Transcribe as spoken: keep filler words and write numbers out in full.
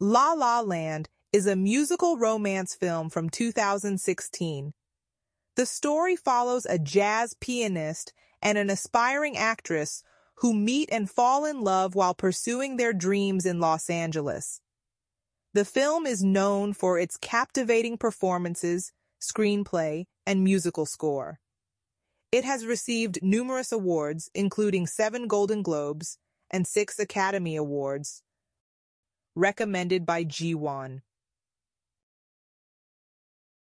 La La Land is a musical romance film from two thousand sixteen. The story follows a jazz pianist and an aspiring actress who meet and fall in love while pursuing their dreams in Los Angeles. The film is known for its captivating performances, screenplay, and musical score. It has received numerous awards, including seven Golden Globes and six Academy Awards, recommended by G one.